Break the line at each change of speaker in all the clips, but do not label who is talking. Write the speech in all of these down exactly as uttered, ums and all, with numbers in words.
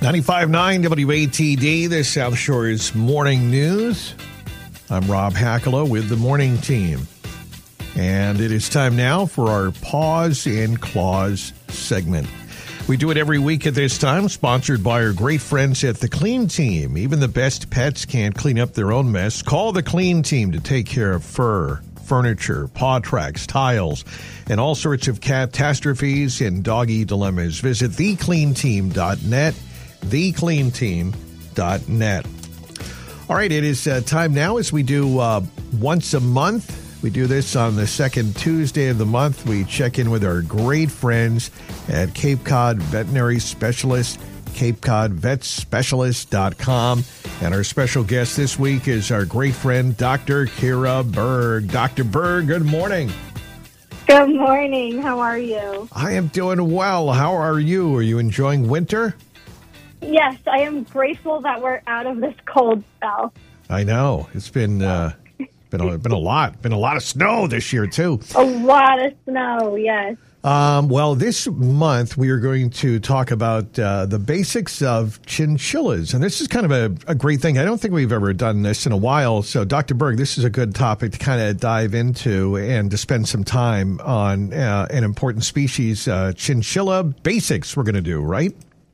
ninety-five point nine W A T D, the South Shore's Morning News. I'm Rob Hackala with the morning team. And it is time now for our Paws and Claws segment. We do it every week at this time, sponsored by our great friends at The Clean Team. Even the best pets can't clean up their own mess. Call The Clean Team to take care of fur, furniture, paw tracks, tiles, and all sorts of catastrophes and doggy dilemmas. Visit the clean team dot net, the clean team dot net. All right, it is uh, time now as we do uh, once a month. We do this on the second Tuesday of the month. We check in with our great friends at Cape Cod Veterinary Specialist, cape cod vet specialist dot com. And our special guest this week is our great friend, Doctor Kira Berg. Doctor Berg, good morning.
Good morning. How are you?
I am doing well. How are you? Are you enjoying winter?
Yes, I am grateful that we're out of this cold spell.
I know. It's been... Uh, Been a, been a lot. Been a lot of snow this year, too.
A lot of snow, yes.
Um, well, this month we are going to talk about uh, the basics of chinchillas. And this is kind of a, a great thing. I don't think we've ever done this in a while. So, Doctor Berg, this is a good topic to kind of dive into and to spend some time on uh, an important species, uh, chinchilla basics we're going to do, right?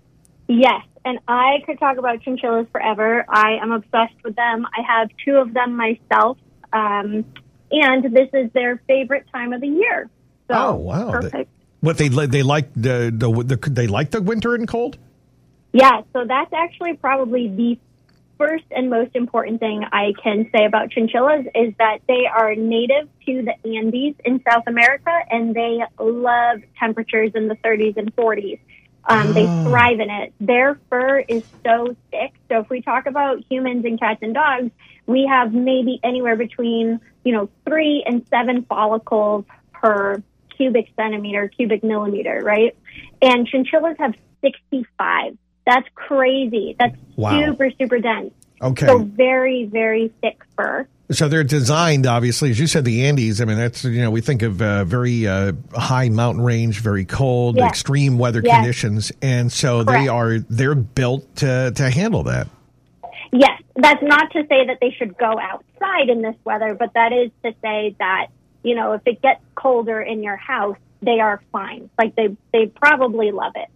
Yes. And I could talk about chinchillas forever. I am obsessed with them. I have two of them myself. Um, and this is their favorite time of the year. So,
oh wow!
Perfect.
They, what they they like the, the the they like the winter and cold?
Yeah. So that's actually probably the first and most important thing I can say about chinchillas is that they are native to the Andes in South America, and they love temperatures in the thirties and forties. Um, oh. They thrive in it. Their fur is so thick. So if we talk about humans and cats and dogs, we have maybe anywhere between, you know, three and seven follicles per cubic centimeter, cubic millimeter, right? And chinchillas have sixty-five. That's crazy. That's wow. super, super dense.
Okay.
So very, very thick fur.
So they're designed, obviously, as you said, the Andes. I mean, that's, you know, we think of uh, very uh, high mountain range, very cold, yes. extreme weather yes. conditions. And so Correct. they are, they're built to, to handle that.
Yes. That's not to say that they should go outside in this weather, but that is to say that, you know, if it gets colder in your house, they are fine. Like they, they probably love it.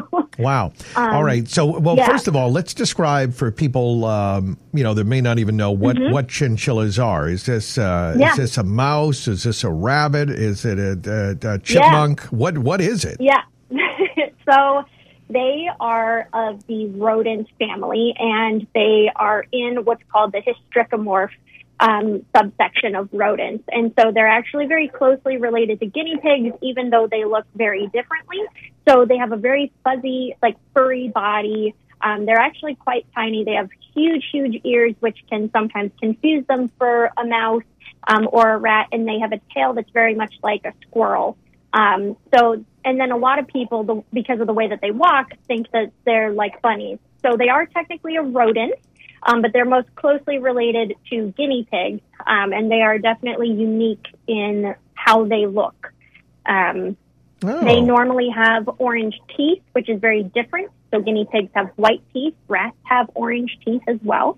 Wow. Um, all right. So, well, yeah. first of all, let's describe for people, um, you know, that may not even know what, mm-hmm. what chinchillas are. Is this, uh, yeah. is this a mouse? Is this a rabbit? Is it a, a, a chipmunk? Yeah. What, what is it?
Yeah. So they are of the rodent family, and they are in what's called the hystricomorph Um, subsection of rodents. And so they're actually very closely related to guinea pigs, even though they look very differently. So they have a very fuzzy, like furry body. Um, they're actually quite tiny. They have huge, huge ears, which can sometimes confuse them for a mouse um, or a rat. And they have a tail that's very much like a squirrel. Um, so, and then a lot of people, the, because of the way that they walk, think that they're like bunnies. So they are technically a rodent. Um, but they're most closely related to guinea pigs, um, and they are definitely unique in how they look. Um, oh. They normally have orange teeth, which is very different. So guinea pigs have white teeth. Rats have orange teeth as well.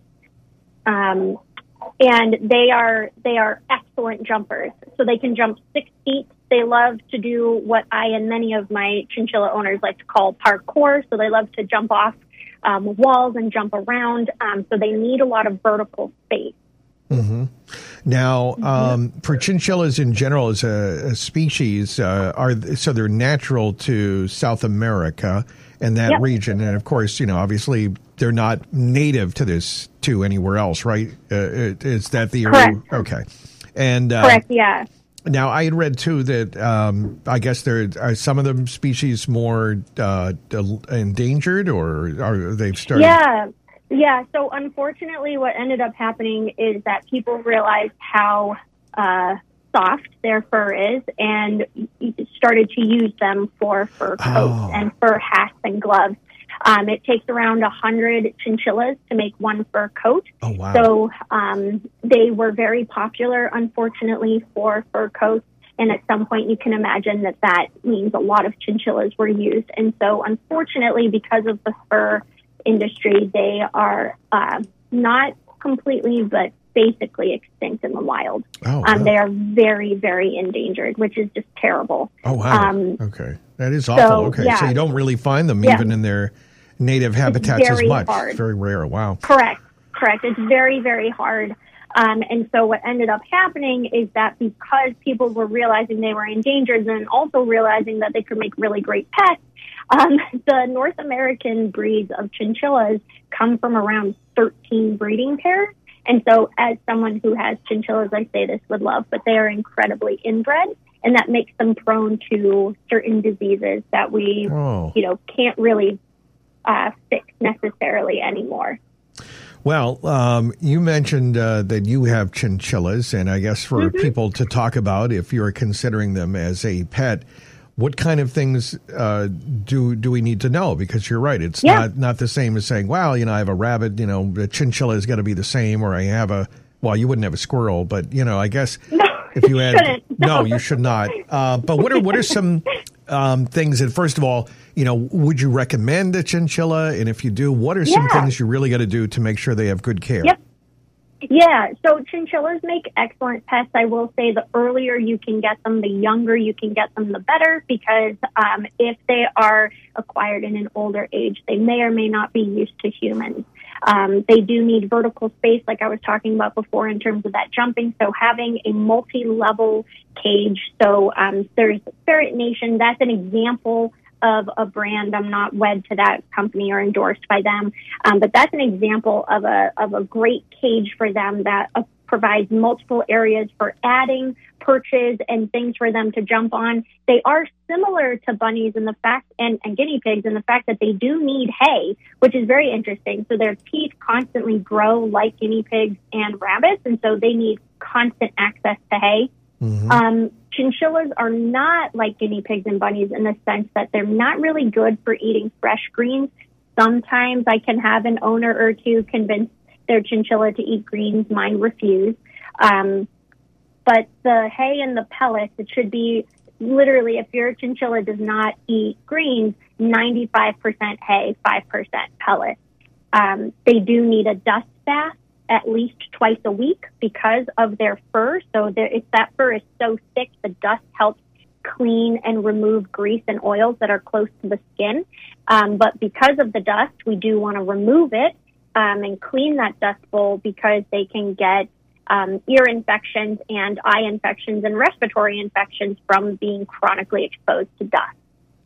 Um, and they are they are excellent jumpers. So they can jump six feet. They love to do what I and many of my chinchilla owners like to call parkour. So they love to jump off Um, walls and jump around, um, so they need a lot of vertical space.
Mm-hmm. Now, um, for chinchillas in general as a, a species, uh, are so they're natural to South America and that
yep.
region, and of course, you know, obviously they're not native to this to anywhere else, right? Uh, is that the
correct?
Okay, and uh,
correct, yeah.
Now, I had read, too, that um, I guess there are some of the species more uh, endangered, or are they started?
Yeah, yeah. So, unfortunately, what ended up happening is that people realized how uh, soft their fur is and started to use them for fur coats oh. and fur hats and gloves. Um, it takes around one hundred chinchillas to make one fur coat.
Oh, wow.
So um, they were very popular, unfortunately, for fur coats. And at some point, you can imagine that that means a lot of chinchillas were used. And so, unfortunately, because of the fur industry, they are uh, not completely, but basically extinct in the wild.
Oh, wow.
Um, they are very, very endangered, which is just terrible.
Oh, wow.
Um,
okay. That is awful.
so,
okay.
yeah.
So you don't really find them
Yeah.
even in their native habitats as
very
much.
hard.
It's very rare. Wow.
Correct. Correct. It's very, very hard. Um, and so what ended up happening is that because people were realizing they were endangered and also realizing that they could make really great pets, um, the North American breeds of chinchillas come from around thirteen breeding pairs. And so as someone who has chinchillas, I say this with love, but they are incredibly inbred, and that makes them prone to certain diseases that we,
Oh.
you know, can't really uh, fix necessarily anymore.
Well, um, you mentioned uh, that you have chinchillas, and I guess for
Mm-hmm.
people to talk about, if you're considering them as a pet, what kind of things uh, do do we need to know? Because you're right, it's
Yeah.
not not the same as saying, well, you know, I have a rabbit, you know, a chinchilla is going to be the same, or I have a, well, you wouldn't have a squirrel, but, you know, I guess
No,
if you had,
shouldn't.
no,
No.
you should not. Uh, but what are what are some um, things that, first of all, you know, would you recommend a chinchilla? And if you do, what are some
Yeah.
things you really got to do to make sure they have good care?
Yep. Yeah, so chinchillas make excellent pets. I will say the earlier you can get them, the younger you can get them, the better, because um, if they are acquired in an older age, they may or may not be used to humans. Um, they do need vertical space, like I was talking about before, in terms of that jumping. So having a multi-level cage. So um, there's Ferret Nation. That's an example of a brand. I'm not wed to that company or endorsed by them, um, but that's an example of a of a great cage for them that uh, provides multiple areas for adding perches and things for them to jump on. They are similar to bunnies in the fact and, and guinea pigs in the fact that they do need hay, which is very interesting. So their teeth constantly grow like guinea pigs and rabbits, and so they need constant access to hay.
Mm-hmm.
Um, chinchillas are not like guinea pigs and bunnies in the sense that they're not really good for eating fresh greens. Sometimes I can have an owner or two convince their chinchilla to eat greens. Mine refuse. Um, but the hay and the pellets, it should be literally, if your chinchilla does not eat greens, ninety-five percent hay, five percent pellets. Um, they do need a dust bath at least twice a week because of their fur. So there, it's that fur is so thick, the dust helps clean and remove grease and oils that are close to the skin. Um, but because of the dust, we do want to remove it um, and clean that dust bowl because they can get um, ear infections and eye infections and respiratory infections from being chronically exposed to dust.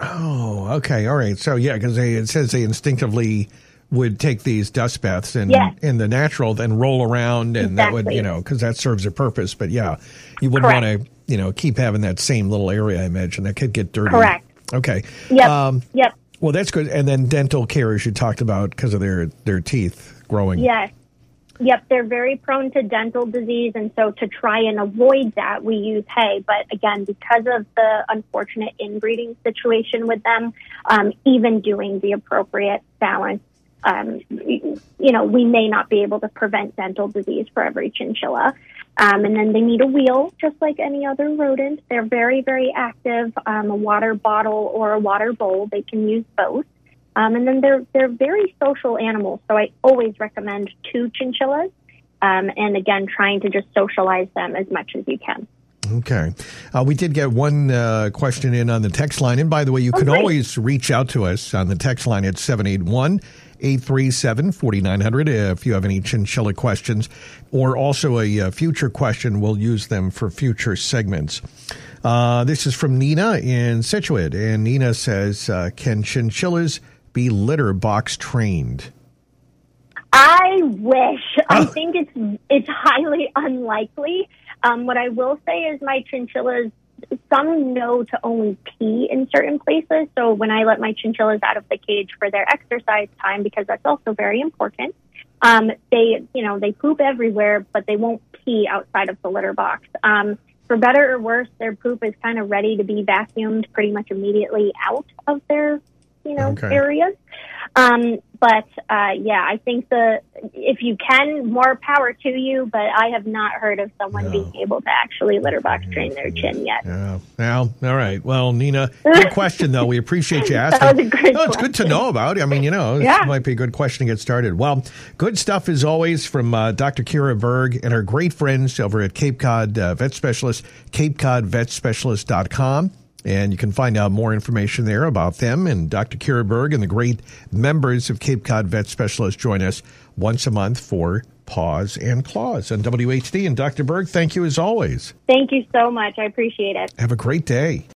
Oh, okay. All right. So, yeah, because it says they instinctively would take these dust baths in,
Yes.
in the natural, then roll around, and that would,
Exactly.
you know, because that serves a purpose. But, yeah, you wouldn't want
Correct.
to, you know, keep having that same little area, I imagine. That could get dirty.
Correct.
Okay.
Yep.
Um,
Yep.
well, that's good. And then dental care, as you talked about, because of their, their teeth growing.
Yes. Yep, they're very prone to dental disease, and so to try and avoid that, we use hay. But again, because of the unfortunate inbreeding situation with them, um, even doing the appropriate balance, um, you know, we may not be able to prevent dental disease for every chinchilla. Um, and then they need a wheel, just like any other rodent. They're very, very active. Um, a water bottle or a water bowl, they can use both. Um, and then they're they're very social animals, so I always recommend two chinchillas. Um, and again, trying to just socialize them as much as you can.
Okay. Uh, we did get one uh, question in on the text line. And by the way, you
Oh,
can
great.
always reach out to us on the text line at seven eight one, eight three seven, four nine zero zero if you have any chinchilla questions, or also a uh, future question. We'll use them for future segments. Uh, this is from Nina in Scituate. And Nina says, uh, can chinchillas be litter box trained?
I wish. I
Oh.
think it's it's highly unlikely. Um, what I will say is my chinchillas, some know to only pee in certain places. So when I let my chinchillas out of the cage for their exercise time, because that's also very important, um, they, you know, they poop everywhere, but they won't pee outside of the litter box. Um, for better or worse, their poop is kind of ready to be vacuumed pretty much immediately out of their you know,
Okay.
areas. Um, but uh, yeah, I think the if you can, more power to you. But I have not heard of someone
No.
being able to actually litter box train their chin yet.
Yeah. Well, all right. Well, Nina, good question, though. We appreciate you asking.
That was a great
no, it's good to
question.
know about. I mean, you know,
Yeah.
this might be a good question to get started. Well, good stuff as always from uh, Doctor Kira Berg and our great friends over at Cape Cod uh, Vet Specialist, cape cod vet specialist dot com. And you can find out more information there about them. And Doctor Kira Berg and the great members of Cape Cod Vet Specialist join us once a month for Paws and Claws on W H D. And Doctor Berg, thank you as always.
Thank you so much. I appreciate it.
Have a great day.